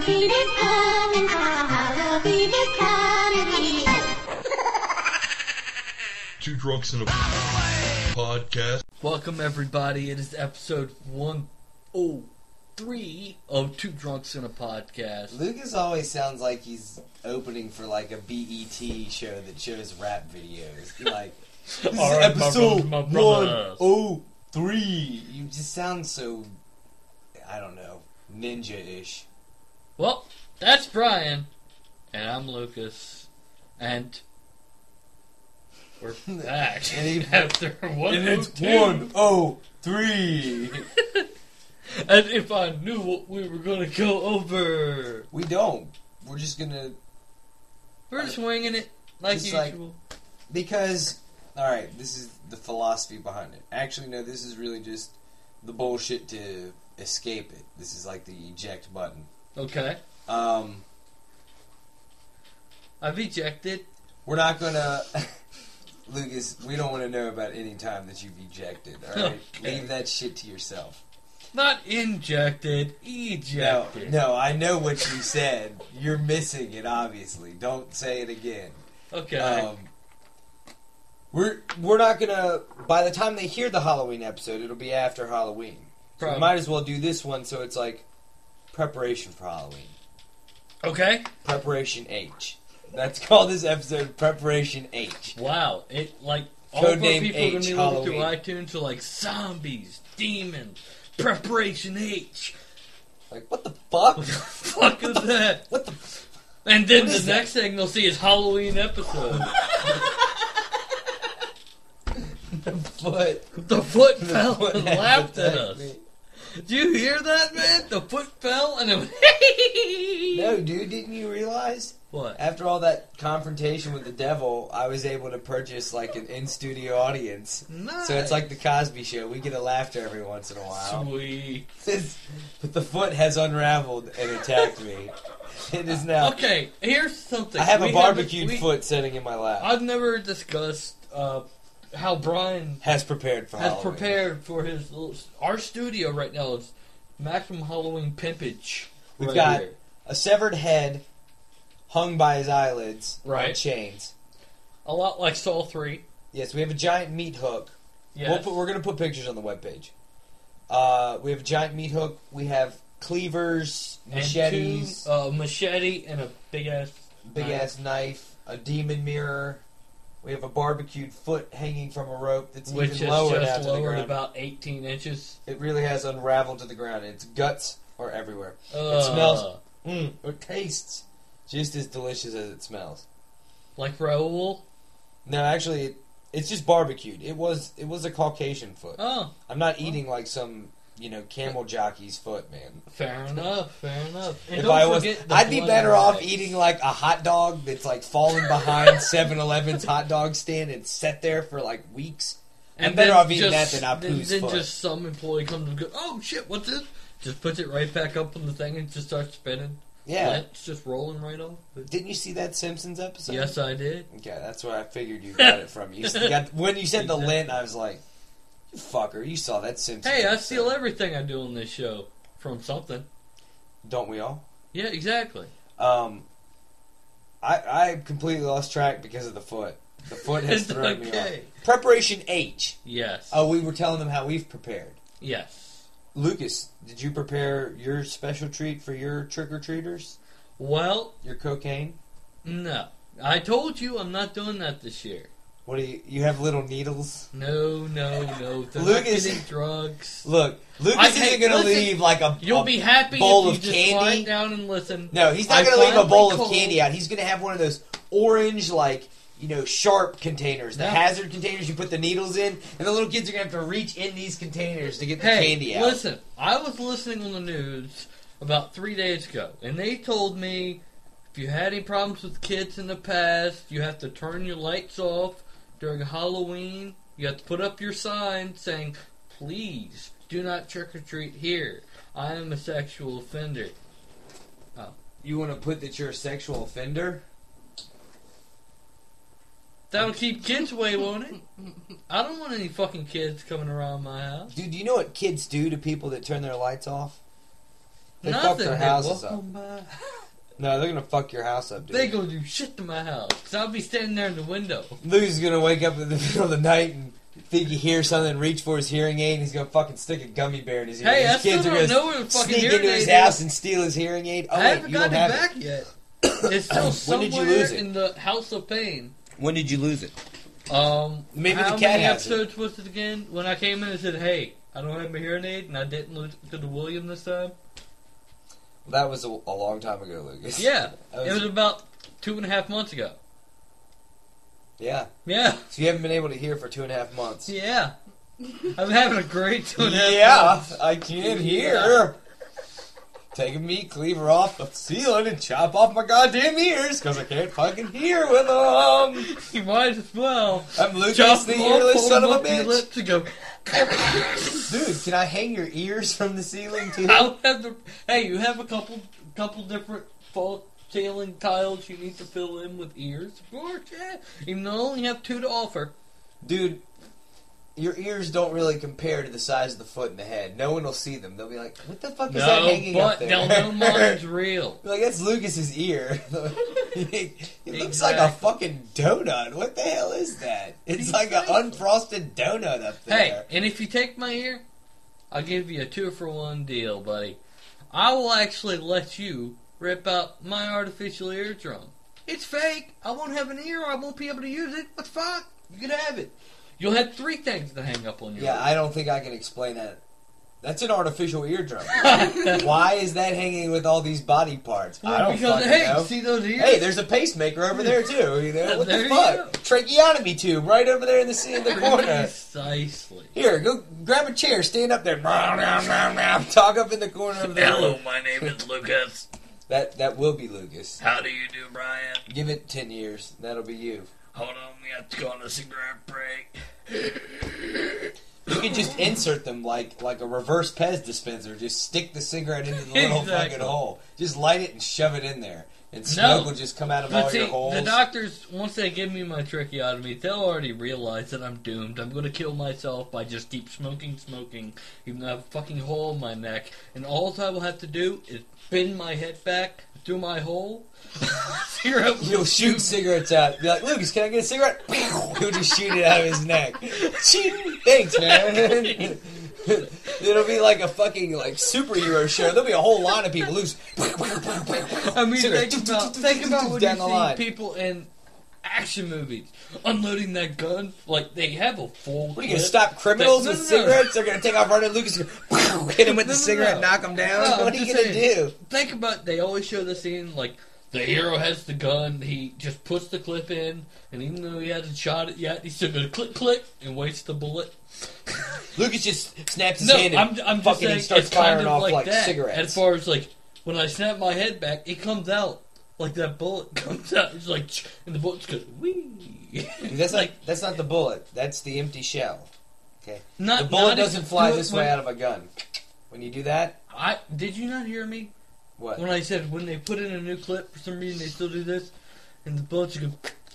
Halloween is coming, Halloween is coming. Two Drunks in a Podcast. Welcome everybody, it is episode 103 of Two Drunks in a Podcast. Lucas always sounds like he's opening for like a BET show that shows rap videos. Like, this is All right, episode my brothers. 103. You just sound so, I don't know, ninja-ish. Well, that's Brian, and I'm Lucas, and we're back after 102. 103. As if I knew what we were going to go over. We don't. We're just gonna... We're just winging it, like Just usual. Because, alright, this is the philosophy behind it. Actually, no, this is really just the bullshit to escape it. This is like the eject button. Okay. I've ejected. We're not gonna... Lucas, we don't want to know about any time that you've ejected, alright? Okay. Leave that shit to yourself. Not injected, ejected. No, I know what you said. You're missing it, obviously. Don't say it again. Okay. We're not gonna... By the time they hear the Halloween episode, it'll be after Halloween. So we Probably. might as well do this one so it's like preparation for Halloween. Okay. Preparation H. That's called this episode Preparation H. Wow. It, all of our Codename people are going to H, be looking through Halloween. iTunes are like, zombies, demons, Preparation H. Like, what the fuck? What the fuck is that? What the... And then What the is that? next thing they'll see is Halloween episode. The foot. The foot fell foot and has laughed at attacked us. me. Do you hear that, man? The foot fell and it went, No, dude, didn't you realize? What? After all that confrontation with the devil, I was able to purchase like an in-studio audience. Nice. So it's like the Cosby Show. We get a laughter every once in a while. Sweet. But the foot has unraveled and attacked me. It is now... Okay, here's something. I have We a barbecued we- foot sitting in my lap. I've never discussed how Brian Has prepared for has Halloween. prepared for his our studio right now is maximum Halloween pimpage. We've right got here. a severed head hung by his eyelids on Right. chains. A lot like Saw 3. Yes, we have a giant meat hook. Yes. We're going to put pictures on the webpage. We have a giant meat hook. We have cleavers, And machetes, two, machete and a big ass big-ass knife, a demon mirror. We have a barbecued foot hanging from a rope that's which even is lower now just to the lowered ground. about 18 inches. It really has unraveled to the ground. Its guts are everywhere. It smells- It tastes just as delicious as it smells. like Raoul. No, actually, it's just barbecued. It was a Caucasian foot. Oh, I'm not eating like some, camel jockey's foot, man. fair enough. Fair enough. And If don't I was, forget the I'd be blood better and off rice. eating like a hot dog that's like falling behind 7-Eleven's hot dog stand and set there for like weeks. I'm better then off eating just- that than Apu's Then foot. just some employee comes and goes, "Oh shit, what's this?" Just puts it right back up on the thing and just starts spinning. Yeah. It's just rolling right off. Didn't you see that Simpsons episode? Yes, I did. Okay, that's where I figured you got it from. When you said the lint, I was like, "You fucker, you saw that Simpsons." Hey, I episode. steal everything I do on this show from something. Don't we all? Yeah, exactly. I completely lost track because of the foot. The foot has It's thrown me okay. off. Preparation H. Yes. Oh, we were telling them how we've prepared. Yes. Lucas, did you prepare your special treat for your trick-or-treaters? Well, Your cocaine? no. I told you I'm not doing that this year. What do you have little needles? No. They're Lucas- not getting drugs. Look, Lucas Hey, isn't going to listen, leave like a You'll be happy bowl if you of just candy. quiet down and listen. No, he's not I going to leave a bowl of finally candy out. He's going to have one of those orange, sharp containers, the No. hazard containers you put the needles in, and the little kids are going to have to reach in these containers to get the Hey, candy out. listen, I was listening on the news about 3 days ago, and they told me if you had any problems with kids in the past, you have to turn your lights off during Halloween. You have to put up your sign saying, please do not trick-or-treat here. I am a sexual offender. You want to put that you're a sexual offender? That'll keep kids away, won't it? I don't want any fucking kids coming around my house. Dude, do you know what kids do to people that turn their lights off? They Nothing. fuck their houses up. Welcome back. No, they're gonna fuck your house up, dude. They gonna do shit to my house. Cause I'll be standing there in the window. Lou's gonna wake up in the middle of the night and think he hears something, reach for his hearing aid, and he's gonna fucking stick a gummy bear in his ear. Hey, his I still kids are don't gonna know where the fucking sneak hearing into his aid house is. and steal his hearing aid. Oh, I wait, haven't you don't gotten it have back yet. It's still When did you somewhere lose it? in the House of Pain. When did you lose it? Maybe how the cat many has it. episodes was it again? When I came in and said, "Hey, I don't have my hearing aid," and I didn't lose it to the William this time. That was a long time ago, Lucas. Yeah, That it was about 2.5 months ago. Yeah. Yeah, So you haven't been able to hear for 2.5 months. yeah. I'm having a great 2.5 Yeah, months. I can't hear. Taking meat cleaver off the ceiling and chop off my goddamn ears because I can't fucking hear with them. You might as well. I'm Lucas, Chop the them off, earless hold son of them a up to your bitch. lips and go. Dude, can I hang your ears from the ceiling too? I'll have the. Hey, you have a couple different false ceiling tiles you need to fill in with ears. Of course, yeah. Even though I only have 2 to offer. Dude, your ears don't really compare to the size of the foot and the head. No one will see them. They'll be like, what the fuck is that No, hanging up but there? they'll know mine's real. Like, that's Lucas's ear. It looks like a Exactly. fucking donut. What the hell is that? It's like an unfrosted donut up there. Hey, and if you take my ear, I'll give you a 2-for-1 deal, buddy. I will actually let you rip out my artificial eardrum. It's fake. I won't have an ear. I won't be able to use it. But fuck, you can have it. You'll have 3 things to hang up on your Yeah, I don't think I can explain that. That's an artificial eardrum. Why is that hanging with all these body parts? I don't because, fucking hey, know. see those ears? Hey, there's a pacemaker over there too. You know what There the you fuck? go. Tracheotomy tube right over there in the corner. Precisely. Here, go grab a chair, stand up there, talk up in the corner of the room. My name is Lucas. That will be Lucas. How do you do, Brian? Give it 10 years. That'll be you. Hold on, we have to go on a cigarette break. You could just insert them like a reverse Pez dispenser. Just stick the cigarette into the little Exactly. fucking hole. Just light it and shove it in there. And smoke will just come out of all But see, your holes. the doctors, once they give me my tracheotomy, they'll already realize that I'm doomed. I'm going to kill myself by just keep smoking, even though I have a fucking hole in my neck. And all I will have to do is bend my head back through my hole. Cigarette You'll shoot cigarettes out. Be like, Lucas, can I get a cigarette? He'll just shoot it out of his neck. Ching! Thanks, man. It'll be like a fucking superhero show. There'll be a whole line of people loose. I mean, Cigarette. think about when Down you the see line. people in action movies unloading that gun. Like, they have a full What are you gonna clip. stop criminals No, with no, no. cigarettes? They're gonna take off running. Lucas is gonna hit him with the No, no, cigarette, no. knock him down. No, What I'm are you just gonna saying. do? Think about, they always show the scene, like, the hero has the gun, he just puts the clip in, and even though he hasn't shot it yet, he's still gonna click, and wastes the bullet. Lucas just snaps his No, hand and I'm just fucking saying, starts it's kind firing of off like like that. cigarettes. As far as, like, when I snap my head back, it comes out. Like, that bullet comes out, it's like, and the bullet just goes, whee! That's not the bullet. That's the empty shell. Okay. Not, The bullet not doesn't if- fly when- this way out of a gun. When you do that, Did you not hear me? what? When I said when they put in a new clip, for some reason they still do this, and the bullets go.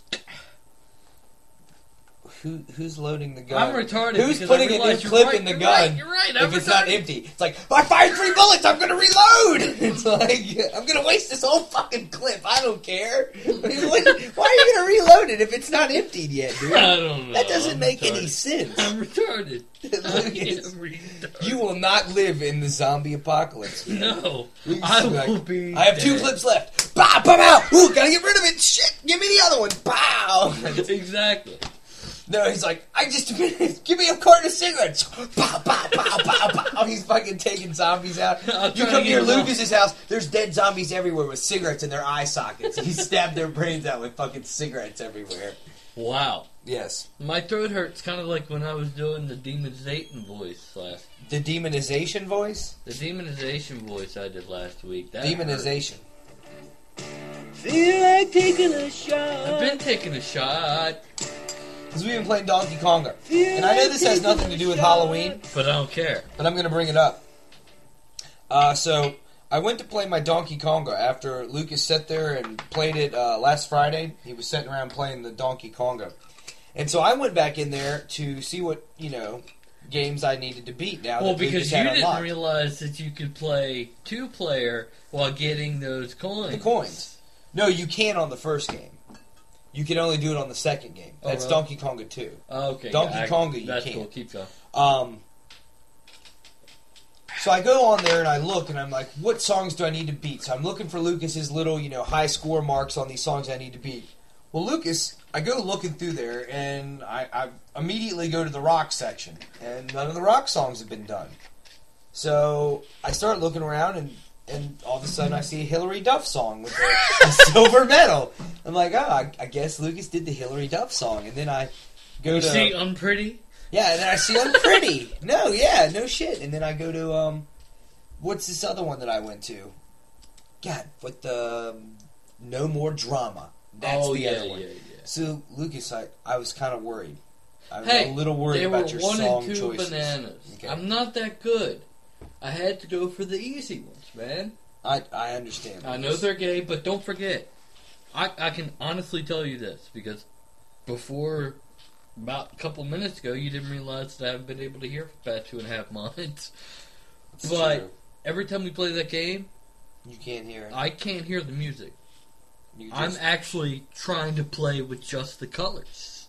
Who's loading the gun? I'm retarded. Who's because putting I a new realize you're clip right, in the you're gun? Right, you're right. If I'm it's not retarded. empty, it's like, I fired 3 bullets. I'm gonna reload. It's like, I'm gonna waste this whole fucking clip. I don't care. Why are you gonna reload it if it's not emptied yet, dude? I don't know. That doesn't I'm make retarded. any sense. I'm retarded. I am Lucas, retarded. you will not live in the zombie apocalypse. No, Lucas I is like, will be. I have 2 dead. clips left. Bah, pum out. Ooh, gotta get rid of it. Shit, give me the other one. Pow. Exactly. No, he's like, give me a carton of cigarettes. Pow, pow, pow, pow, pow. He's fucking taking zombies out. I'll You try come to near get them Lucas's house, there's dead zombies everywhere with cigarettes in their eye sockets. He stabbed their brains out with fucking cigarettes everywhere. Wow. Yes. My throat hurts, kind of like when I was doing the demonization voice last. The demonization voice? The demonization voice I did last week. That Demonization. Feel like taking a shot. I've been taking a shot, Because we've been playing Donkey Konga. And I know this has nothing to do with Halloween, but I don't care. but I'm going to bring it up. So, I went to play my Donkey Konga after Lucas sat there and played it last Friday. He was sitting around playing the Donkey Konga. And so I went back in there to see what, games I needed to beat now. Well, that because Lucas you had didn't unlocked. realize that you could play 2-player while getting those coins. The coins. No, you can on the first game. You can only do it on the second game. Oh, That's really? Donkey Konga 2. Oh, okay. Donkey yeah, Konga, you that's can't. cool. Keep going. So I go on there and I look and I'm like, what songs do I need to beat? So I'm looking for Lucas's little, high score marks on these songs I need to beat. Well, Lucas, I go looking through there and I immediately go to the rock section, and none of the rock songs have been done. So I start looking around and all of a sudden I see a Hillary Duff song with a silver medal. I'm like, I guess Lucas did the Hillary Duff song. And then I go You to... see, I'm pretty. Yeah, and then I see I'm pretty. No shit. And then I go to, what's this other one that I went to? God, what the No More Drama. That's the other one. Yeah. So, Lucas, I was kind of worried. I was Hey, a little worried they were about your 1 song and 2 choices. bananas. Okay. I'm not that good. I had to go for the easy ones, man. I understand. I know they're gay, but don't forget. I can honestly tell you this, because before, about a couple minutes ago, you didn't realize that I haven't been able to hear for about 2.5 months. It's But true. every time we play that game, You can't hear it. I can't hear the music. You I'm just- actually trying to play with just the colors.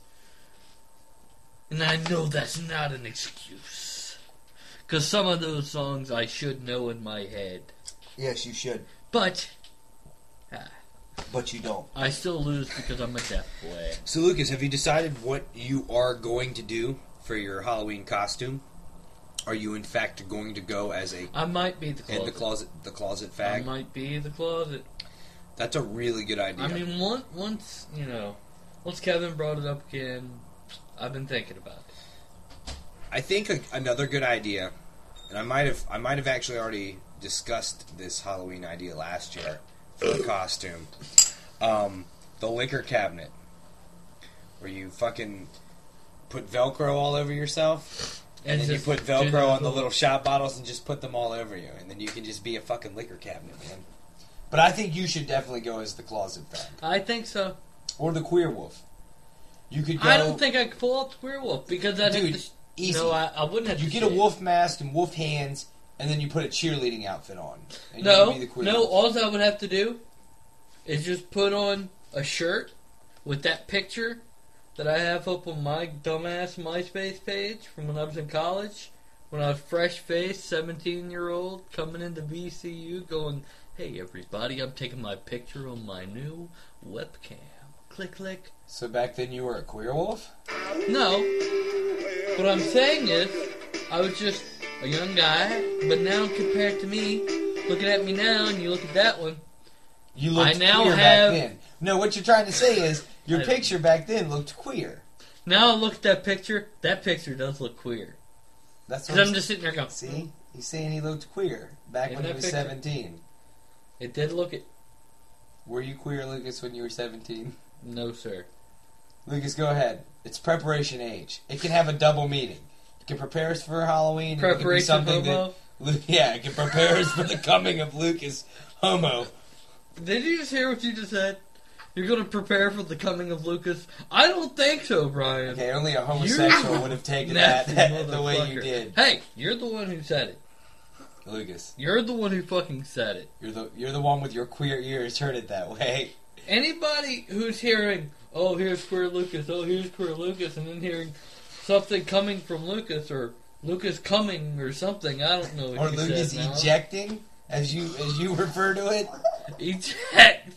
And I know that's not an excuse. Because some of those songs I should know in my head. Yes, you should. But But you don't. I still lose because I'm a deaf boy. So, Lucas, have you decided what you are going to do for your Halloween costume? Are you, in fact, going to go as a... I might be the closet. the closet I fag? might be the closet. That's a really good idea. I mean, once Kevin brought it up again, I've been thinking about it. I think another good idea, and I might have actually already discussed this Halloween idea last year for the costume. The liquor cabinet, where you fucking put Velcro all over yourself, and then you just put do Velcro on the little shot bottles and just put them all over you, and then you can just be a fucking liquor cabinet, man. But I think you should definitely go as the closet fag. I think so. Or the queer wolf. You could go... I don't think I could pull off the werewolf because I'd Dude, have to... easy. No, I wouldn't have You to get a shave. wolf mask and wolf hands, and then you put a cheerleading outfit on. And you can be the queer wolf. All I would have to do is just put on a shirt with that picture that I have up on my dumbass MySpace page from when I was in college, when I was fresh-faced, 17-year-old, coming into VCU going, hey, everybody, I'm taking my picture on my new webcam. Click, click. So back then you were a queer wolf? No. What I'm saying is, I was just a young guy, but now compared to me, looking at me now, and you look at that one, You looked I now queer have- back then. No, what you're trying to say is your I- picture back then looked queer. now I look at that picture does look queer. That's Because what I'm just sitting there going, See? He's saying he looked queer back In when he that was picture. 17. it did look it. Were you queer, Lucas, when you were 17? No, sir. Lucas, go ahead. It's preparation age. It can have a double meaning. It can prepare us for Halloween. and it can be Preparation something homo? Yeah, it can prepare us for the coming of Lucas Homo. Did you just hear what you just said? You're going to prepare for the coming of Lucas? I don't think so, Brian. Okay, only a homosexual would have taken that Nasty the way you motherfucker. did. Hey, you're the one who said it. Lucas, You're the one who fucking said it. you're the one with your queer ears heard it that way. Anybody who's hearing, oh, here's Queer Lucas, and then hearing something coming from Lucas, or Lucas coming, or something, I don't know what Or you Lucas said now. ejecting, as you refer to it. Eject.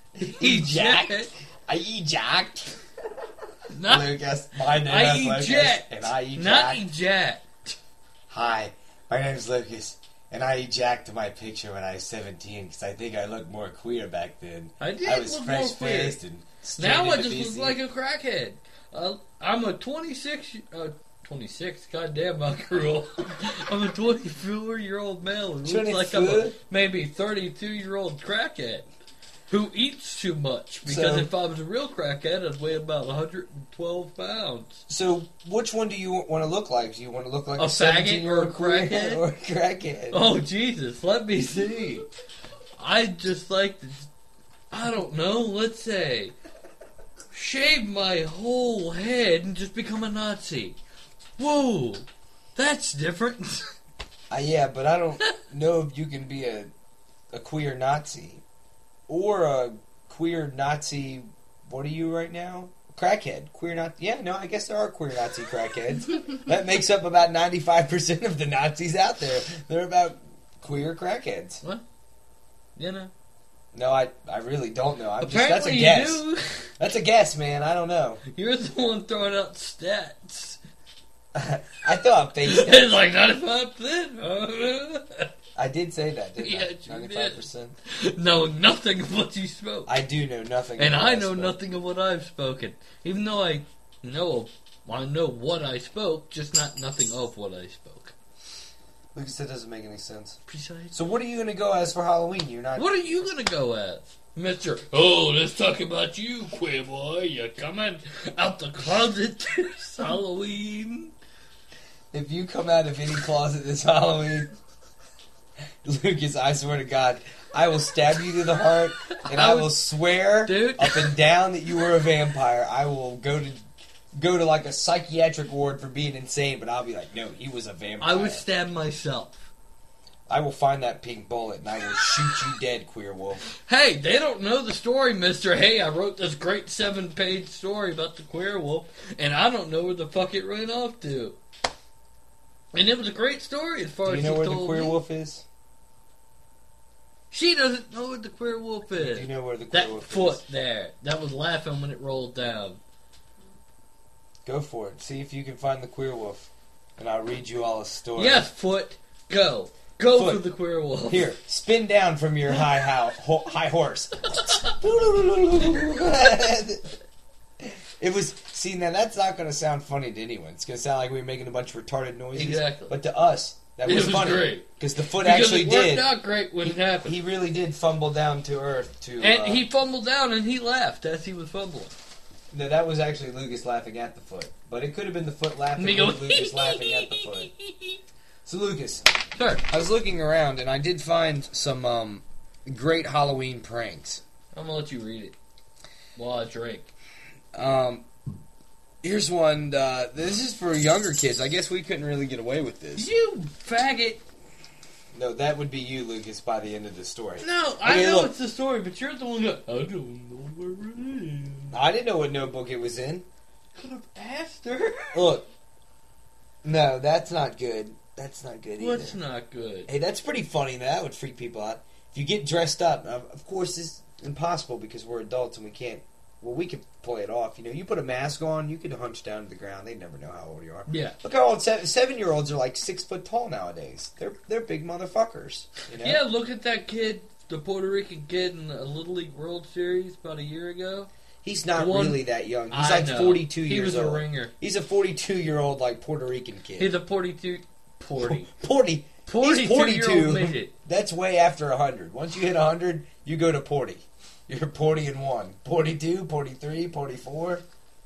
Eject. I eject. Not, Lucas, my name I is Lucas, eject. and I eject. Not eject. Hi, my name is Lucas, and I ejected my picture when I was 17 because I think I looked more queer back then. I did I was look more fresh-faced and straight Now I into just BC. look like a crackhead. I'm a 26, goddamn, I grew old. I'm a 24-year-old male who looks like I'm a 24? maybe 32-year-old crackhead who eats too much. Because So- if I was a real crackhead, I'd weigh about 112 pounds. So, which one do you want to look like? Do you want to look like A a faggot 17-year-old or a crackhead? or a crackhead? Oh, Jesus, let me see. I'd just like to, I don't know, let's say, shave my whole head and just become a Nazi. Whoa! That's different. Yeah, but I don't know if you can be a queer Nazi. Or a queer Nazi... What are you right now? Crackhead. Queer Nazi... Yeah, no, I guess there are queer Nazi crackheads. That makes up about 95% of the Nazis out there. They're about queer crackheads. What? You know? No, I really don't know. Apparently that's a guess. you do. That's a guess, man. I don't know. You're the one throwing out stats. I thought face. It's like 95%. I did say that, didn't Yeah, I? you 95%. Knowing nothing of what you spoke. I do know nothing. And of I what know spoke. nothing of what I've spoken. Even though I know what I spoke, just not nothing of what I spoke. Lucas, that doesn't make any sense. Precisely. So what are you going to go as for Halloween? You're not... What are you gonna go as? Mr. Oh, let's talk about you, queer boy. You're coming out the closet this Halloween. If you come out of any closet this Halloween, Lucas, I swear to God, I will stab you to the heart, and I will swear Dude. up and down that you were a vampire. I will go to like a psychiatric ward for being insane, but I'll be like, no, he was a vampire. I would stab myself. I will find that pink bullet, and I will shoot you dead, queer wolf. Hey, they don't know the story, mister. Hey, I wrote this great 7-page story about the queer wolf, and I don't know where the fuck it ran off to. And it was a great story as far Do as you know where told the queer me. wolf is? She doesn't know what the queer wolf is. Do you know where the queer That wolf foot is? there. That was laughing when it rolled down. Go for it. See if you can find the queer wolf, and I'll read you all a story. Yes, foot. Go. Go Foot. for the queer wolf. Here, spin down from your high horse. It was... See, now that's not going to sound funny to anyone. It's going to sound like we were making a bunch of retarded noises. Exactly. But to us, that It was was funny. great. Because the foot Because actually it worked did. out great when it happened. He really did fumble down to earth to... And he fumbled down and he laughed as he was fumbling. No, that was actually Lucas laughing at the foot. But it could have been the foot laughing Me at go, Lucas laughing at the foot. So, Lucas, Sure. I was looking around and I did find some great Halloween pranks. I'm gonna let you read it while I drink. Here's one. This is for younger kids. I guess we couldn't really get away with this. You faggot. No, that would be you, Lucas, by the end of the story. No, I Okay, know look. it's the story, but you're the one who I don't know where it is. I didn't know what notebook it was in. Could have asked her. Look. No, that's not good. That's not good either. What's not good? Hey, that's pretty funny. That would freak people out. If you get dressed up, of course, it's impossible because we're adults and we can't. Well, we can play it off. You know, you put a mask on, you could hunch down to the ground. They never know how old you are. Yeah. Look how old 7-year-olds are, like 6 foot tall nowadays. They're big motherfuckers. You know? Yeah, look at that kid, the Puerto Rican kid in the Little League World Series about a year ago. He's not The one- really that young. He's I like know. 42 He years was old. a ringer. He's a 42-year-old like Puerto Rican kid. He's a 42. He's 42. midget. That's way after 100. Once you hit 100, you go to 40. You're 40 and 1. 42, 43, 44,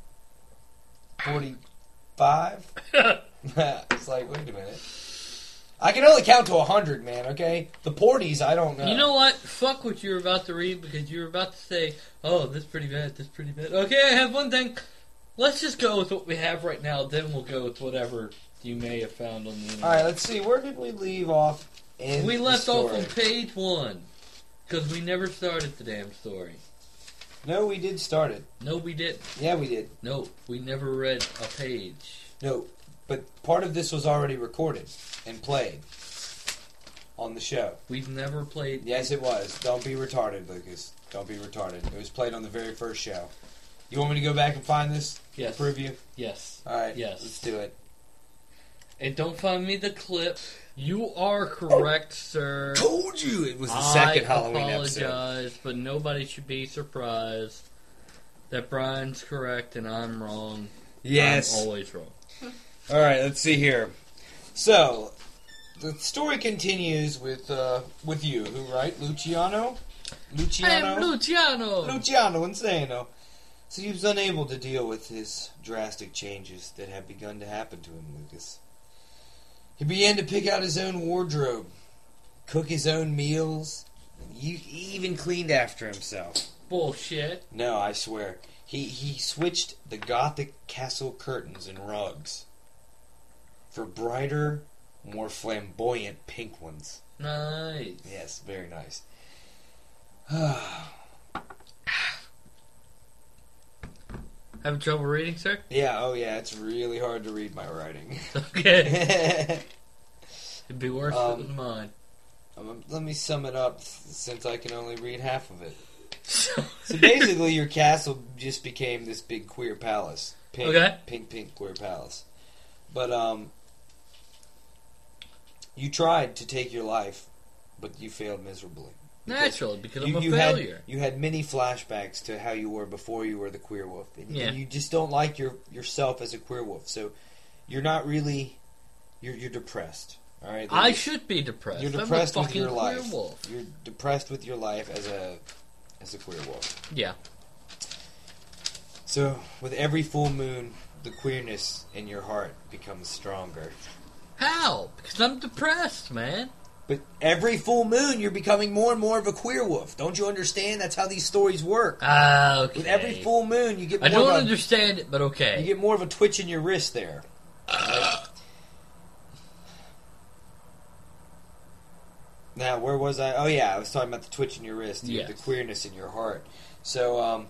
45. It's like, wait a minute. I can only count to 100, man, okay? The Porties, I don't know. You know what? Fuck what you were about to read because you were about to say, oh, this pretty bad, this pretty bad. Okay, I have one thing. Let's just go with what we have right now, then we'll go with whatever you may have found on the internet. Alright, let's see. Where did we leave off in We the left off story? on page 1 because we never started the damn story. No, we did start it. No, we didn't. Yeah, we did. No, we never read a page. No, but part of this was already recorded and played on the show. We've never played. Yes, it was. Don't be retarded, Lucas. Don't be retarded. It was played on the very first show. You want me to go back and find this? Yes. Prove you? Yes. Alright, Yes. let's do it. And don't find me the clip. You are correct, sir. Told you it was the second Halloween episode. I apologize, but nobody should be surprised that Brian's correct and I'm wrong. Yes. I'm always wrong. Alright, let's see here. So, the story continues with you, who, right? Luciano? I'm Luciano. Luciano Insano. So he was unable to deal with his drastic changes that had begun to happen to him, Lucas. He began to pick out his own wardrobe, cook his own meals, and he even cleaned after himself. Bullshit. No, I swear. He switched the Gothic castle curtains and rugs. for brighter, more flamboyant pink ones. Nice. Yes, very nice. Having trouble reading, sir? Yeah, oh yeah, it's really hard to read my writing. Okay. It'd be worse if it was mine. Let me sum it up, since I can only read half of it. So basically, your castle just became this big queer palace. Pink, Okay. pink queer palace. But, you tried to take your life, but you failed miserably. Naturally, because I'm a you failure. You had many flashbacks to how you were before you were the queer wolf. And Yeah. you just don't like yourself as a queer wolf. So you're not really... You're depressed. All right? I should be depressed. You're depressed I'm a with your fucking life. queer wolf. You're depressed with your life as a queer wolf. Yeah. So with every full moon, the queerness in your heart becomes stronger. How? Because I'm depressed, man. But every full moon, you're becoming more and more of a queer wolf. Don't you understand? That's how these stories work. Ah, okay. With every full moon, you get more I don't of a, understand it, but okay. you get more of a twitch in your wrist there. Now, where was I? Oh yeah, I was talking about the twitch in your wrist, Yes. the queerness in your heart. So,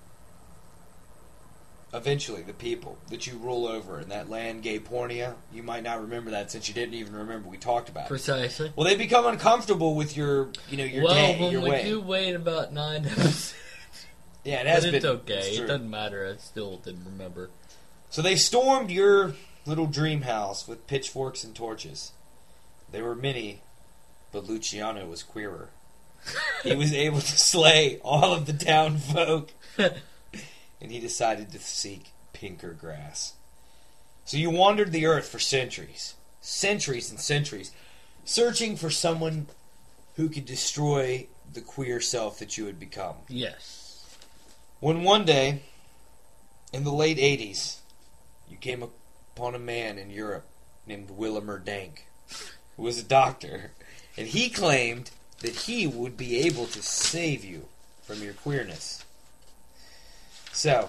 eventually, the people that you rule over in that land, Gaypornia, you might not remember that since you didn't even remember we talked about it. Precisely. Well, they become uncomfortable with your day, when your we way. do wait about 9 episodes. Yeah, it has But been. it's okay. it's It true. doesn't matter. I still didn't remember. So they stormed your little dream house with pitchforks and torches. There were many, but Luciano was queerer. He was able to slay all of the town folk, and he decided to seek pinker grass. So you wandered the earth for centuries and centuries, searching for someone who could destroy the queer self that you had become. Yes. When one day, in the late 80s, you came upon a man in Europe named Willimer Dank, who was a doctor, and he claimed that he would be able to save you from your queerness. So,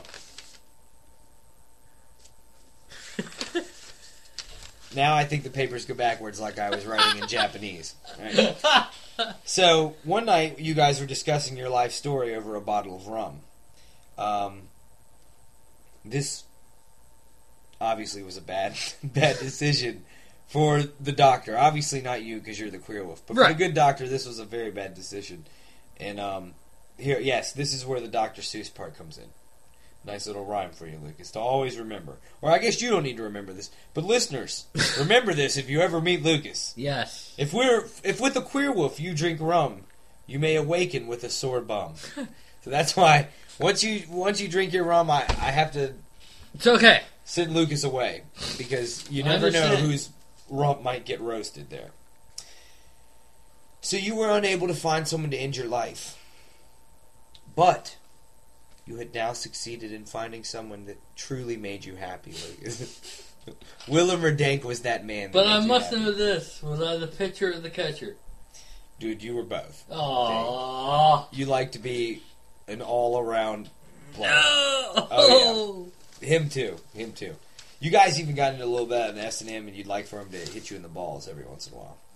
now I think the papers go backwards like I was writing in Japanese. Right? So, one night you guys were discussing your life story over a bottle of rum. This obviously was a bad decision for the doctor. Obviously not you, because you're the queer wolf. But for Right. the good doctor, this was a very bad decision. And here, yes, this is where the Dr. Seuss part comes in. Nice little rhyme for you, Lucas, to always remember. Or I guess you don't need to remember this. But listeners, remember this if you ever meet Lucas. Yes. If with the queer wolf you drink rum, you may awaken with a sore bum. So that's why once you drink your rum, I have to It's okay. send Lucas away, because you I never know understand. whose rump might get roasted there. So you were unable to find someone to end your life, but you had now succeeded in finding someone that truly made you happy, Lucas. Willimer Dank was that man. That But made I you must happy. know this. Was I the pitcher or the catcher? Dude, you were both. Aww. You like to be an all-around player. No. Oh, Him too. You guys even got into a little bit of an S&M, and you'd like for him to hit you in the balls every once in a while.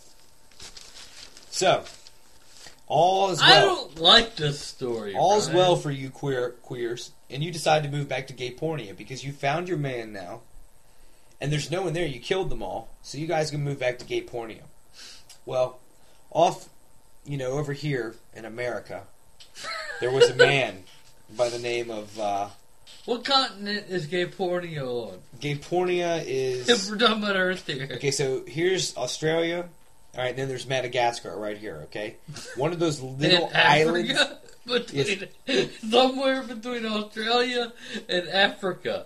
So, all is I well. don't like this story. All's Brian. well for you queers, and you decide to move back to Gaypornia because you found your man now, and there's no one there. You killed them all, so you guys can move back to Gaypornia. Well, over here in America, there was a man by the name of What continent is Gaypornia on? Gaypornia If is we're talking about Earth here. okay. So here's Australia. All right, then there's Madagascar right here. Okay, one of those little In islands. Africa? Somewhere between Australia and Africa.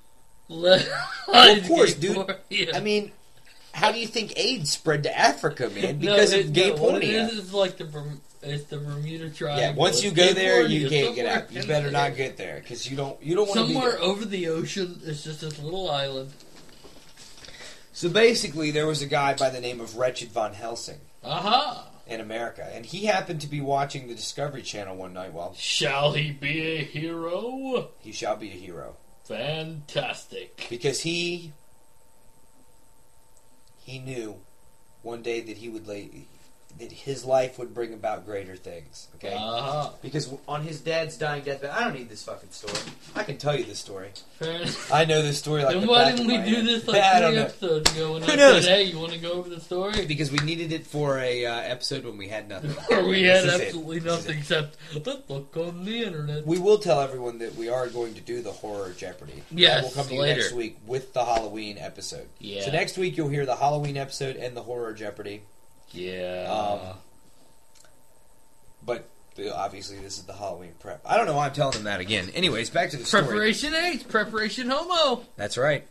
Of course, dude. I mean, how do you think AIDS spread to Africa, man? Because of What it Gaypornia. is like it's the Bermuda Triangle. Yeah, once you It's go there, you Gaypornia, can't get somewhere out. You in better there. not get there because you don't want to be Somewhere there. over the ocean, it's just this little island. So basically, there was a guy by the name of Wretched Von Helsing Aha! in America, and he happened to be watching the Discovery Channel one night. Well, Shall he be a hero? he shall be a hero Fantastic. because he he knew one day that he would that his life would bring about greater things. Okay, because on his dad's dying deathbed, I don't need this fucking story. I can tell you this story. Fair enough. I know this story like Then the why back didn't of we my do hand. this I like don't 3 know. episodes ago when Who I knows? said, hey, you want to go over the story? Because we needed it for a episode when we had nothing. Or we had This is it. absolutely This is nothing except, let's look on the internet. We will tell everyone that we are going to do the horror Jeopardy. Yes, That will come to you later. next week with the Halloween episode. Yeah. So next week you'll hear the Halloween episode and the horror Jeopardy. Yeah. But obviously this is the Halloween prep. I don't know why I'm telling them that again. Anyways, back to the story. Preparation H, Preparation Homo. That's right.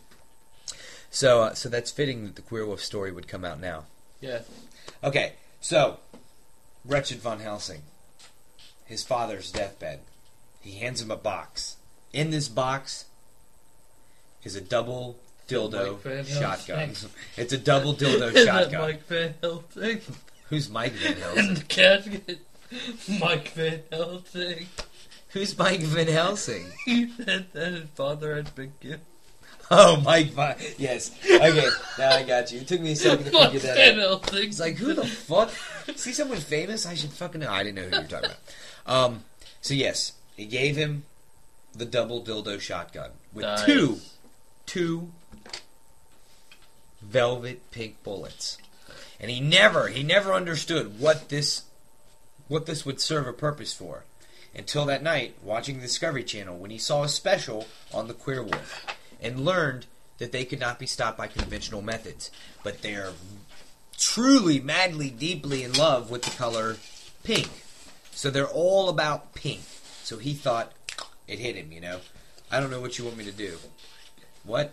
So that's fitting that the Queer Wolf story would come out now. Yeah. Okay, so Wretched Von Helsing, his father's deathbed. He hands him a box. In this box is a double dildo Mike Van shotgun. Helsing. It's a double dildo Isn't that shotgun. Mike Van Helsing? Who's Mike Van In Helsing? the casket. Mike Van Helsing. Who's Mike Van Helsing? He said that his father had been killed. Oh, Mike Van... Yes. Okay, now I got you. It took me a second to Mike figure that Van out. Helsing. It's like, who the fuck? See someone famous? I should fucking know. I didn't know who you were talking about. So yes, he gave him the double dildo shotgun with Nice. two velvet pink bullets. And he never understood what this would serve a purpose for until that night watching the Discovery Channel when he saw a special on the Queer Wolf and learned that they could not be stopped by conventional methods, but they're truly, madly, deeply in love with the color pink. So they're all about pink. So he thought it hit him, you know. I don't know what you want me to do. What?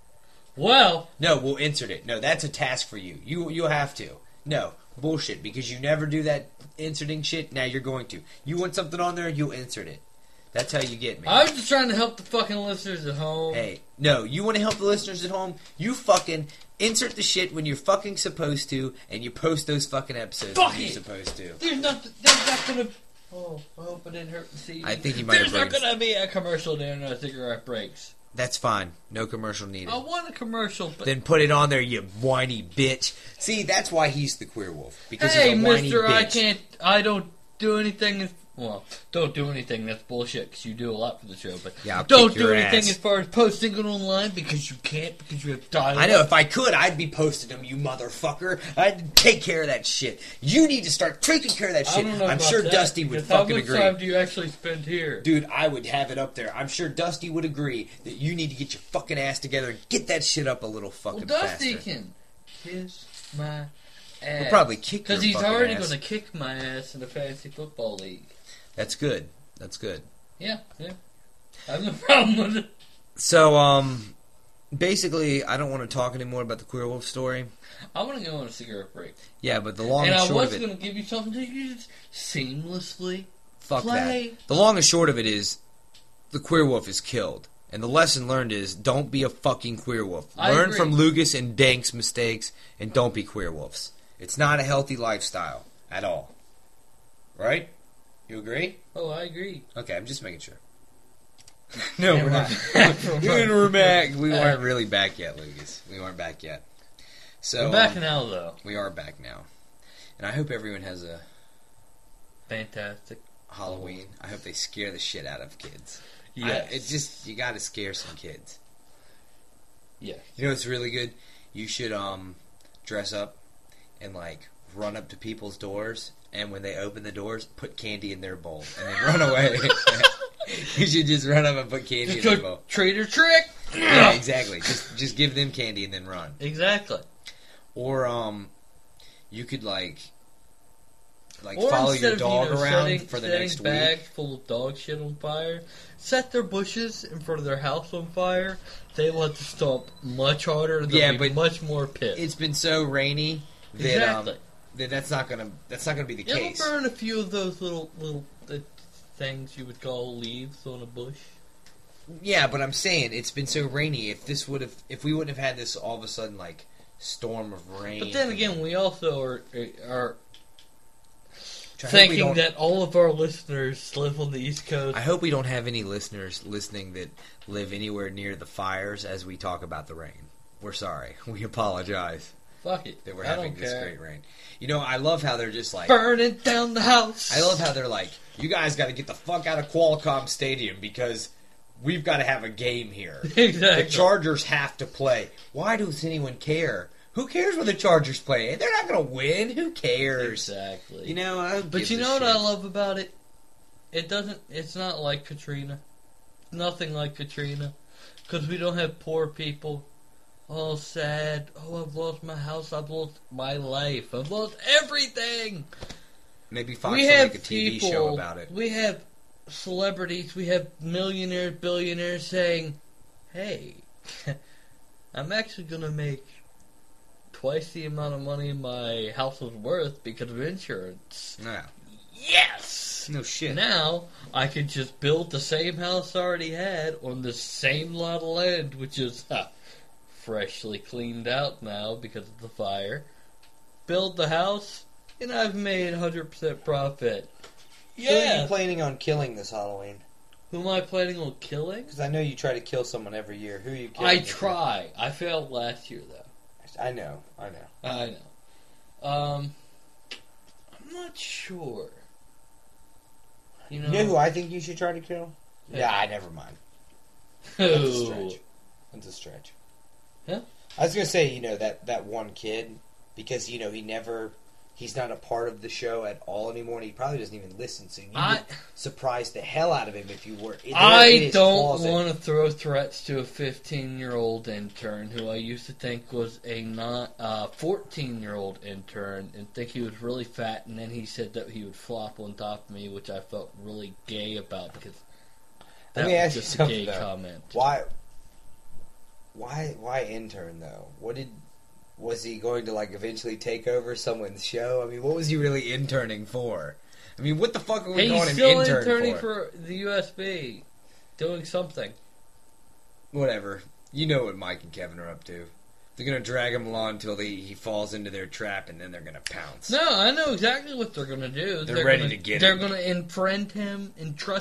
Well, No, we'll insert it. No, that's a task for you. You'll have to. No, bullshit, because you never do that inserting shit. Now you're going to. You want something on there, you'll insert it. That's how you get me. I was just trying to help the fucking listeners at home. Hey, no, you want to help the listeners at home? You fucking insert the shit when you're fucking supposed to, and you post those fucking episodes Fuck when you're it! supposed to. There's not gonna. Oh, I hope I didn't hurt the seat. I think you might have There's not brains. gonna be a commercial there and a cigarette breaks. That's fine. No commercial needed. I want a commercial, but Then put it on there, you whiny bitch. See, that's why he's the Queer Wolf. Because hey, he's a whiny Mister, bitch. I don't do anything. Well, don't do anything. That's bullshit. Because you do a lot for the show, but Yeah, I'll don't kick do your anything ass. as far as posting it online because you can't because you have dialogue. I know, if I could, I'd be posting them, you motherfucker. I'd take care of that shit. You need to start taking care of that I shit. don't know I'm about sure that, Dusty would because fucking how much agree. time do you actually spend here? Dude, I would have it up there. I'm sure Dusty would agree that you need to get your fucking ass together and get that shit up a little fucking Well, Dusty faster. can kiss my ass. He'll probably kick your because he's fucking already ass. going to kick my ass in the fantasy football league. That's good. That's good. Yeah. I have no problem with it. So, basically, I don't want to talk anymore about the Queer Wolf story. I want to go on a cigarette break. Yeah, but the long And and I short was of it... going to give you something to use seamlessly. Fuck play. that. The long and short of it is, the Queer Wolf is killed. And the lesson learned is, don't be a fucking Queer Wolf. I Learn agree. from Lucas and Dank's mistakes, and don't be Queer Wolves. It's not a healthy lifestyle, at all. Right? You agree? Oh, I agree. Okay, I'm just making sure. No, Yeah, we're not. right. We're back. We weren't really back yet, Lucas. We weren't back yet. So We're back now, though. we are back now. And I hope everyone has a Fantastic. Halloween. I hope they scare the shit out of kids. Yes. It's just, you gotta scare some kids. Yes. You know what's really good? You should dress up and like run up to people's doors, and when they open the doors, put candy in their bowl and then run away. You should just run up and put candy Just in their go bowl. treat or trick. Yeah, exactly. Just give them candy and then run. Exactly. Or you could like Or follow instead your dog of, around setting, for the setting next bags week. full of dog shit on fire, set their bushes in front of their house on fire. They will have to stomp much harder. They'll Yeah, be but much more pissed. It's been so rainy that Exactly. that's not gonna be the It'll case. burn a few of those little things you would call leaves on a bush. Yeah, but I'm saying it's been so rainy. If we wouldn't have had this all of a sudden like storm of rain. But then again, we also are Which I hope we thinking don't- that all of our listeners live on the East Coast. I hope we don't have any listeners listening that live anywhere near the fires as we talk about the rain. we're sorry. We apologize Fuck it. that we're I having don't this care. great rain. You know, I love how they're just like... Burning down the house. I love how they're like, you guys got to get the fuck out of Qualcomm Stadium because we've got to have a game here. Exactly. The Chargers have to play. Why does anyone care? Who cares when the Chargers play? They're not going to win. Who cares? Exactly. You know, But you know what I love about it? It's not like Katrina. Nothing like Katrina. Because we don't have poor people. Oh, sad. Oh, I've lost my house. I've lost my life. I've lost everything. Maybe Fox We will have make a TV people, show about it. We have celebrities. We have millionaires, billionaires saying, hey, I'm actually going to make twice the amount of money my house was worth because of insurance. Yeah. Yes! No shit. Now, I could just build the same house I already had on the same lot of land, which is freshly cleaned out now because of the fire. Build the house, and I've made 100% profit. Who are you Yeah! planning on killing this Halloween? Who am I planning on killing? Because I know you try to kill someone every year. Who are you killing? I this year? try. I failed last year, though. I know. I know. I'm not sure. You You know who I think you should try to kill? Yeah. Never mind. That's a Who? stretch. That's a stretch. Huh? I was gonna say, that one kid, because he's not a part of the show at all anymore, and he probably doesn't even listen. So you would surprise the hell out of him if you were. In I his don't closet. want to throw threats to a 15-year-old intern who I used to think was a 14-year-old intern and think he was really fat, and then he said that he would flop on top of me, which I felt really gay about because Let that me was ask you just a something, gay though. comment. Why intern though? Was he going to eventually take over someone's show? I mean, What was he really interning for? I mean, what the fuck are we He's calling him still intern interning for? for the USB, doing something. Whatever. You know what Mike and Kevin are up to. They're gonna drag him along until he falls into their trap, and then they're gonna pounce. No, I know exactly what they're going to do. They're ready gonna, to get They're him. going to entrust him,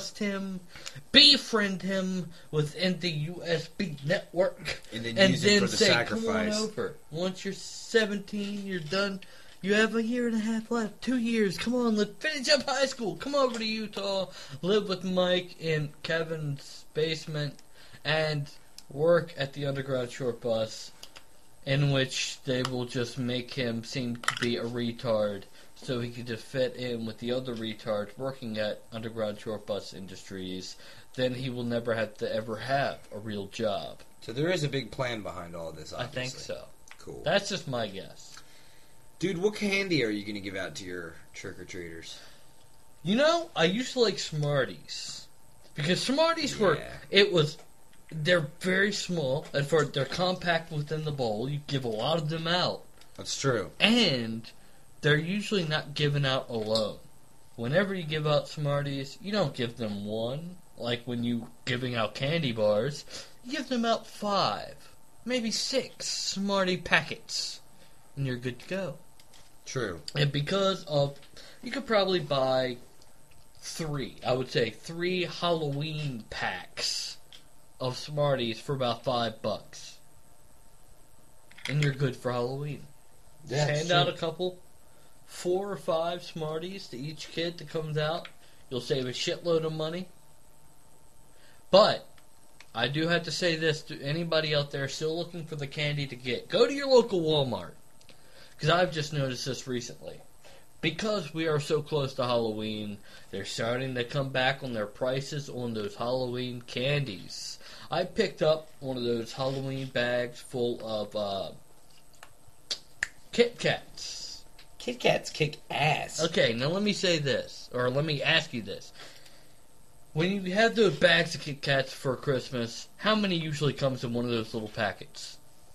befriend him within the USB network, And then and use him then for the say, sacrifice. come on over. Once you're 17, you're done. You have a year and a half left, 2 years. Come on, let's finish up high school. Come over to Utah, live with Mike in Kevin's basement, and work at the Underground Short Bus, in which they will just make him seem to be a retard so he can just fit in with the other retards working at Underground Short Bus Industries. Then he will never have to ever have a real job. So there is a big plan behind all this, I obviously. think so. Cool. That's just my guess. Dude, what candy are you going to give out to your trick-or-treaters? You know, I used to like Smarties. Because Smarties they're very small, and they're compact within the bowl. You give a lot of them out. That's true. And they're usually not given out alone. Whenever you give out Smarties, you don't give them one. Like when you giving out candy bars, you give them out 5, maybe 6 Smartie packets, and you're good to go. True. And because of, you could probably buy 3 Halloween packs of Smarties for about $5. And you're good for Halloween. Yeah, Just hand sure. out a couple, 4 or 5 Smarties to each kid that comes out. You'll save a shitload of money. But I do have to say this to anybody out there still looking for the candy to get. Go to your local Walmart. Because I've just noticed this recently. Because we are so close to Halloween, they're starting to come back on their prices on those Halloween candies. I picked up one of those Halloween bags full of Kit Kats. Kit Kats kick ass. Okay, now let me say this, or let me ask you this. When you have those bags of Kit Kats for Christmas, how many usually comes in one of those little packets?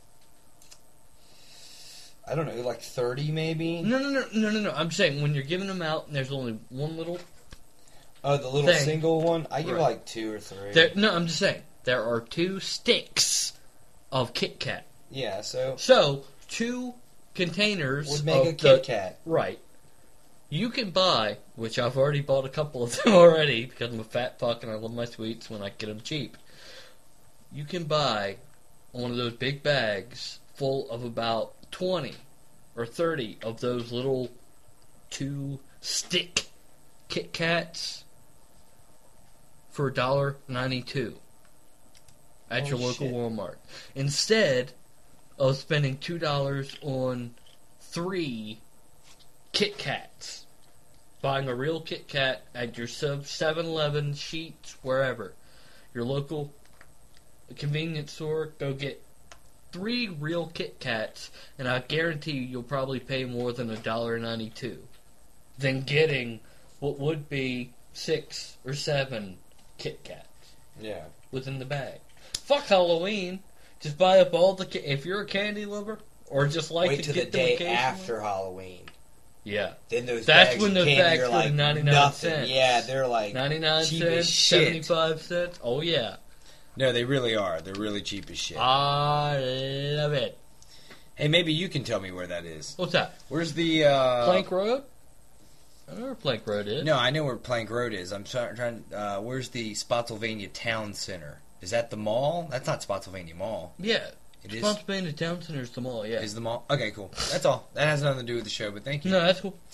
I don't know, 30 maybe? No. I'm saying when you're giving them out and there's only one little... Oh, the little thing. single one? I give Right. 2 or 3. I'm just saying. There are 2 sticks of Kit Kat. Yeah, so So, 2 containers would make of a Kit Kat. Right. You can buy, which I've already bought a couple of them already because I'm a fat fuck and I love my sweets when I get them cheap. You can buy one of those big bags full of about 20 or 30 of those little 2-stick Kit Kats for $1.92 at your local Walmart. Instead of spending $2 on 3 Kit Kats. Buying a real Kit Kat at your 7-Eleven, Sheetz, wherever. Your local convenience store, go get 3 real Kit Kats, and I guarantee you'll probably pay more than $1.92 than getting what would be 6 or 7 Kit Kats. Yeah. Within the bag. Fuck Halloween. Just buy up all the... If you're a candy lover, or just like Wait to till get the them day occasionally. after Halloween. Yeah. Then those That's bags when of those candy bags are go like to 99 nothing. cents. Yeah, they're like 99 cheap cents, as shit. 75 cents. Oh, yeah. No, they really are. They're really cheap as shit. I love it. Hey, maybe you can tell me where that is. What's that? Where's the Plank Road? I know where Plank Road is. No, I know where Plank Road is. I'm trying. Where's the Spotsylvania Town Center? Is that the mall? That's not Spotsylvania Mall. Yeah. It is. Spotsylvania Town Center is the mall, yeah. Is the mall? Okay, cool. That's all. That has nothing to do with the show, but thank you. No, that's cool.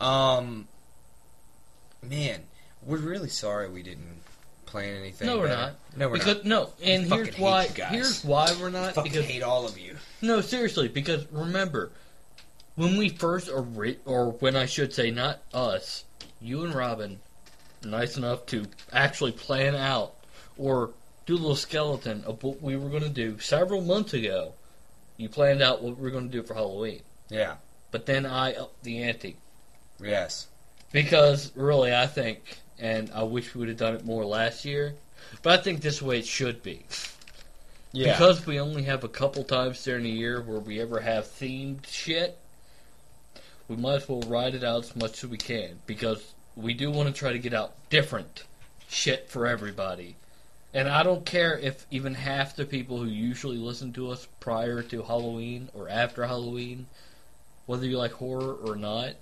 Man, we're really sorry we didn't plan anything. No, we're better. not. No, we're Because, not. no, and I here's fucking why. hate you guys. Here's why we're I not. fucking Because hate all of you. no, seriously. Because remember, when we first or when I should say, not us, you and Robin, nice enough to actually plan out or do a little skeleton of what we were going to do several months ago. You planned out what we were going to do for Halloween. Yeah. But then I upped the ante. Yes. Because, really, I think, and I wish we would have done it more last year, but I think this is the way it should be. Yeah. Because we only have a couple times during the year where we ever have themed shit, we might as well ride it out as much as we can. Because we do want to try to get out different shit for everybody. And I don't care if even half the people who usually listen to us prior to Halloween or after Halloween, whether you like horror or not,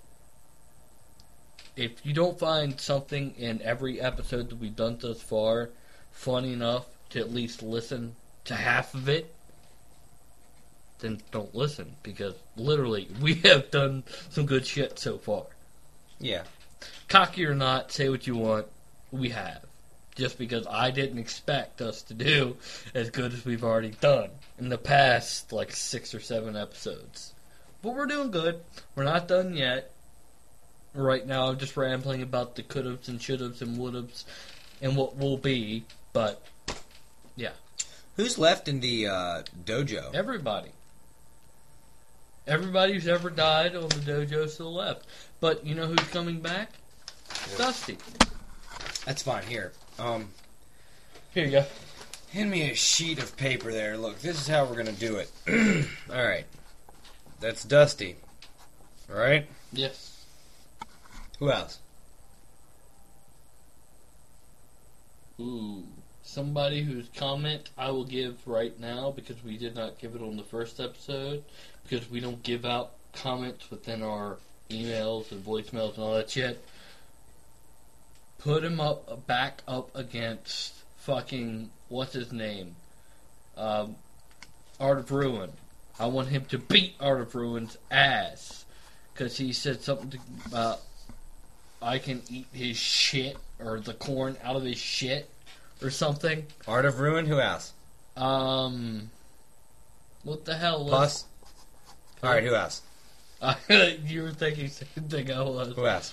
if you don't find something in every episode that we've done thus far funny enough to at least listen to half of it, then don't listen. Because literally, we have done some good shit so far. Yeah. Cocky or not, say what you want, we have. Just because I didn't expect us to do as good as we've already done in the past, 6 or 7 episodes. But we're doing good. We're not done yet. Right now, I'm just rambling about the could-haves and should-haves and would-haves and what will be. But, yeah. Who's left in the dojo? Everybody. Everybody who's ever died on the dojo still left. But you know who's coming back? Dusty. That's fine. Here. Here you go. Hand me a sheet of paper there. Look, this is how we're going to do it. Alright. That's Dusty. Alright? Yes. Who else? Ooh. Somebody whose comment I will give right now because we did not give it on the first episode because we don't give out comments within our emails and voicemails and all that shit. Put him back up against fucking, what's his name? Art of Ruin. I want him to beat Art of Ruin's ass. Because he said something about, I can eat his shit, or the corn out of his shit, or something. Art of Ruin? Who else? What the hell was... Plus? Alright, who else? You were thinking the same thing I was. Who else?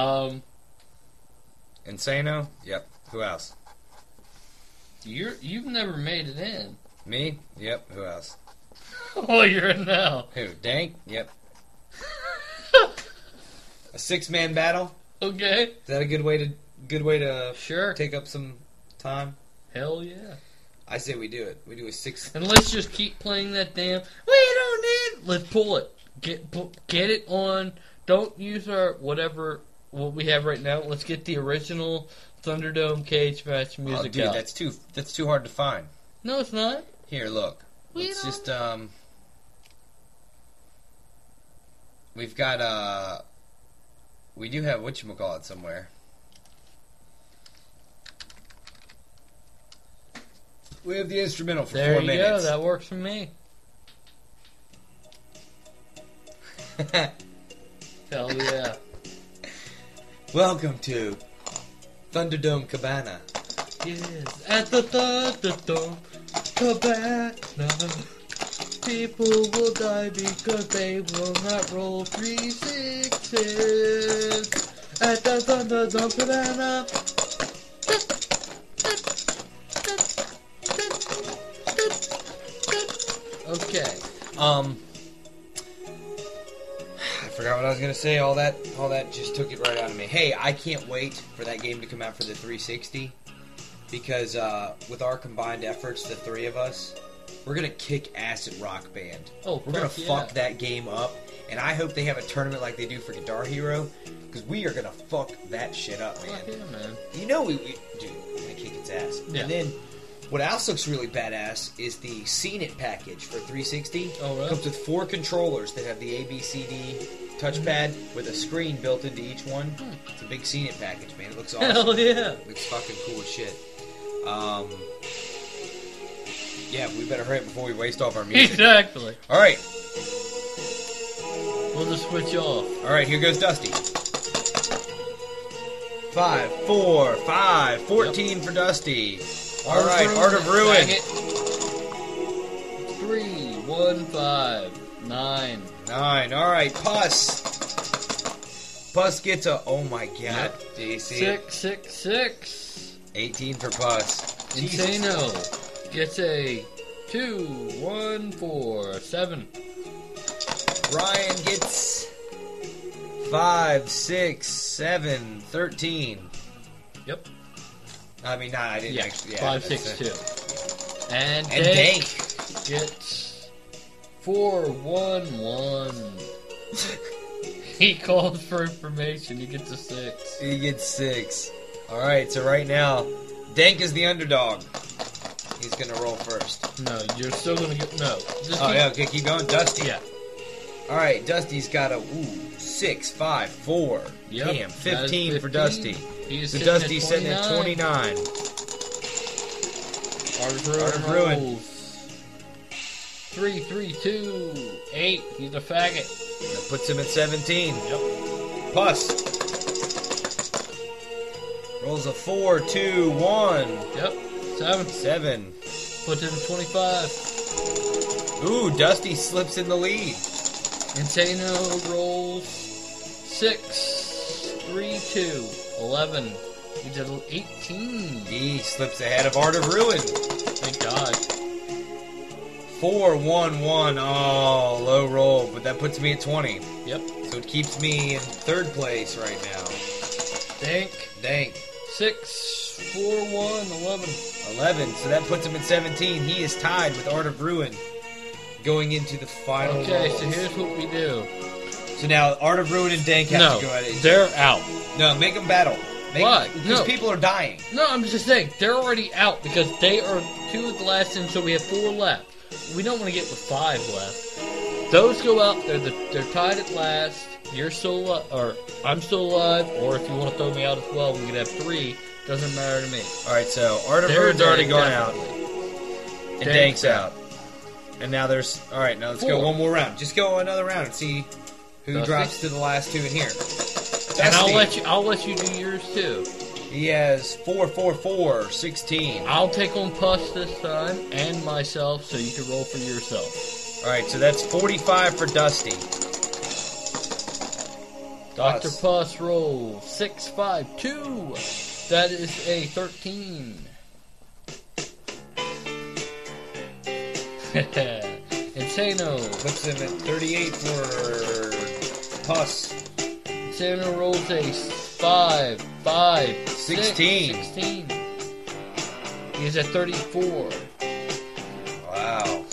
Insano? Yep. Who else? You've never made it in. Me? Yep. Who else? Oh, you're in now. Who? Dank? Yep. A 6-man battle? Okay. Is that a good way to Sure. take up some time? Hell yeah. I say we do it. We do a 6. And let's just keep playing that damn. We don't need. Let's pull it. Get it on. Don't use our what we have right now. Let's get the original Thunderdome Cage Match music Oh, dude, out. that's too hard to find. No, it's not. Here, look. We Let's don't- just we've got we do have whatchamacallit somewhere. We have the instrumental for There 4 you minutes. go. That works for me. Hell yeah. Welcome to Thunderdome Cabana. Yes. At the Thunderdome Cabana, people will die because they will not roll 3 6s. At the Thunderdome Cabana. Okay. I forgot what I was gonna say. All that just took it right out of me. Hey, I can't wait for that game to come out for the 360 because with our combined efforts, the 3 of us, we're gonna kick ass at Rock Band. Oh, We're gonna fuck fuck yeah. that game up, and I hope they have a tournament like they do for Guitar Hero because we are gonna fuck that shit up, man. Fuck yeah, man. You know we dude, we're gonna kick its ass. Yeah. And then what else looks really badass is the Scene It package for 360. Oh, really? Comes with 4 controllers that have the ABCD touchpad with a screen built into each one. It's a big Scene It package, man. It looks awesome. Hell yeah. It looks fucking cool as shit. Yeah, we better hurry up before we waste all of our music. Exactly. All right, We'll just switch off. all right. Here goes Dusty. 5, 4, 5, 14 for Dusty. All right, Art of Ruin. Dang it. 3, 1, 5, 9. 9. All right, Puss. Puss gets a. Oh my god. Yep. Do you see 6, 6, 6. 18 for Puss. Jesus. Insano gets a 2, 1, 4, 7. Ryan gets 5, 6, 7, 13. Yep. I mean, nah, I didn't Yeah. actually. 5, that's 6, it. 2. And And Dank Dank. gets 4, 1, 1. He calls for information. He gets a 6. He gets 6. All right, so right now, Dank is the underdog. He's gonna roll first. No, you're still gonna get no. Just Oh keep- yeah, okay, keep going, Dusty. Yeah. All right, Dusty's got a 6, 5, 4. Yep. Damn, That is 15 for Dusty. He is So sitting Dusty's sitting at 29. Art of Art of Ruin. rolls. 3, 3, 2, 8. He's a faggot. That puts him at 17. Yep. Puss rolls a 4, 2, 1. Yep. 7. 7. Puts him at 25. Ooh, Dusty slips in the lead. Insano rolls 6, 3, 2, 11. He's at 18. He slips ahead of Art of Ruin. Thank God. 4, 1, 1. Oh, low roll, but that puts me at 20. Yep. So it keeps me in 3rd place right now. Dank. Dank. 6, 4, 1, 11. 11. So that puts him at 17. He is tied with Art of Ruin going into the final Okay, rolls. so here's what we do. So now Art of Ruin and Dank have No, to go at it. they're out. No, make them battle. Why? Because No. people are dying. No, I'm just saying, they're already out because they are 2 at the last end, so we have 4 left. We don't want to get with 5 left. Those go out, they're tied at last. You're still alive, or I'm still alive, or if you want to throw me out as well, we could have 3. Doesn't matter to me. All right, so Art of They're Ruin's already dead, gone out, definitely. and Dank's Dank's out. And now there's all right. Now let's go 4. one more round. Just go another round and see who Dusty? drops to the last 2 in here. And Dusty, I'll let you do yours too. he has 4, 4, 4, 16. I'll take on Puss this time and myself, so you can roll for yourself. All right, so that's 45 for Dusty. Dr. Puss rolls 6, 5, 2. That is a 13. Insano. Puts him at 38 for Puss. Insano rolls a 5, 5, 16. 16. He's at 34. Wow.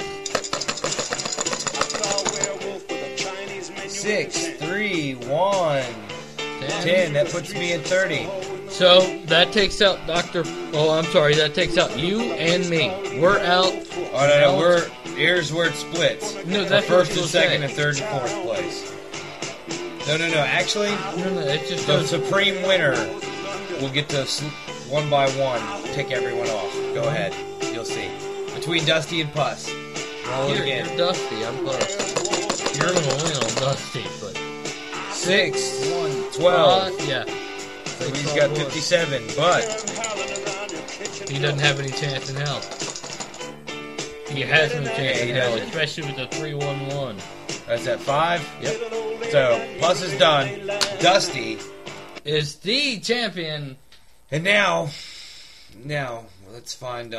6, 3, 1, 10. That puts me at 30. So that takes out Dr. Oh, I'm sorry. That takes out you and me. We're out. Oh no, here's where it splits. No, For that's first what and it's second saying. and third and 4th place. No. Actually, No, it just the goes. supreme winner will get to one by one pick everyone off. Go ahead. You'll see. Between Dusty and Puss. Roll it again. You're Dusty, I'm Puss. You're gonna win on Dusty, but 6, 12. yeah. So he's got 57, but He doesn't have any chance in hell. He has no chance Yeah, he in hell, doesn't. especially with the 3-1-1. that's at 5. Yep. So Puss is done. Dusty. Is the champion. And now let's find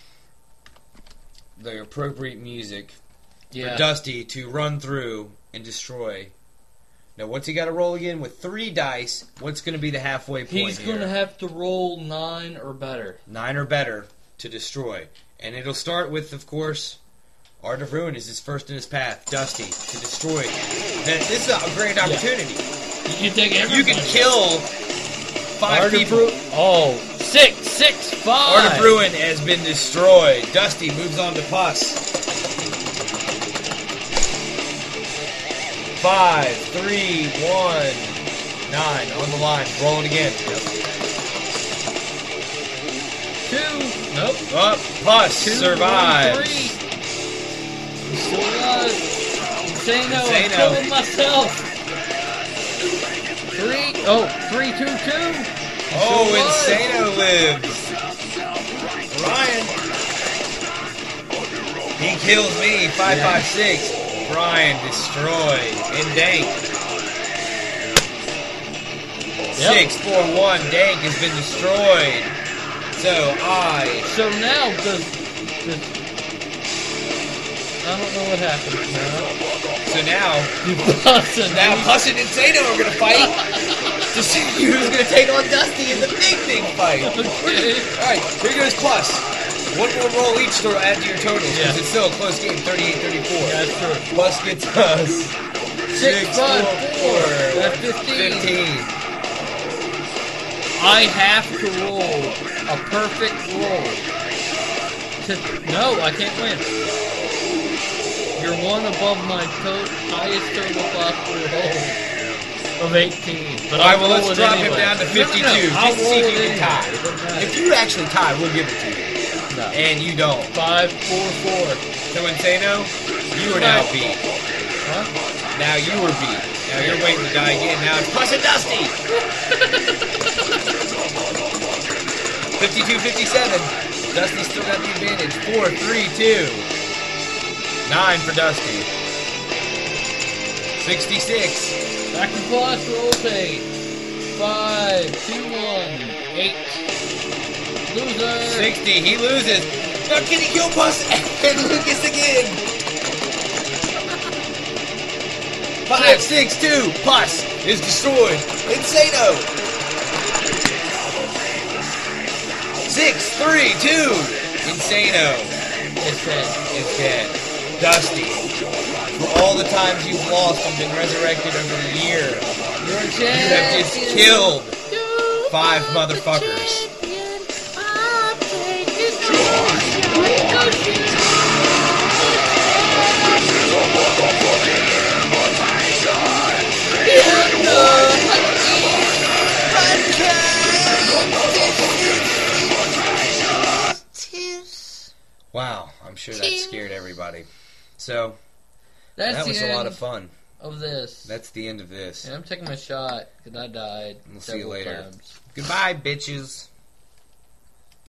the appropriate music Yeah. for Dusty to run through and destroy. Now, what's he got to roll again with 3 dice? What's going to be the halfway point? He's here? going to have to roll 9 or better. 9 or better to destroy, and it'll start with, of course, Art of Ruin is his first in his path. Dusty to destroy. Now, this is a great opportunity. You take everybody. You can kill 5 Art of people. Ruin. Oh, 6, 5. Art of Ruin has been destroyed. Dusty moves on to Puss. 5, 3, 1, 9 on the line. Roll it again. 2. Nope. Up, Puss 2, survives. 1, 3. Still alive. Insano. I'm Insano. killing myself. 3. Oh, 3, 2, 2. Oh, Still Insano lives. Ryan. He kills me. 5, 5, 6. Brian destroyed. And Dank. 6, 4, 1. Dank has been destroyed. So So now does I don't know what happens now. So now Now Puss and Insano are gonna fight to see who's gonna take on Dusty in the big fight. Okay. Alright, here goes Puss. One more roll each to add to your totals, because Yeah. it's still a close game, 38-34. That's true. Puss gets us 6, 5, 4. That's 15. I have to roll a perfect roll. No, I can't win. You're one above my highest total possible roll of 18. But Alright, I'll well, roll let's it drop anyway. him down to 52, I'll just to see roll if it you can anyway. tie. It doesn't matter. If you actually tie, we'll give it to you. No. And you don't. 5, 4, 4. So Insano, you are now beat. Huh? Now you were beat. Now you're waiting to die again. Now it's Puss and Dusty. 52-57. Dusty still got the advantage. 4, 3, 2. 9 for Dusty. 66. Back to plus, rotate. 5, 2, 1, 8. Loser. 60. He loses. Now can he kill Puss and Lucas again? 5, 6, 2. Puss is destroyed. Insano. 6, 3, 2. Insano It's dead. is dead. Dusty, for all the times you've lost and been resurrected over the year, You're a you champion. have just killed 5 motherfuckers. Wow, I'm sure that scared everybody. So, That's that was the a lot end of fun. of this. That's the end of this. And I'm taking my shot because I died. We'll see you several later. times. Goodbye, bitches.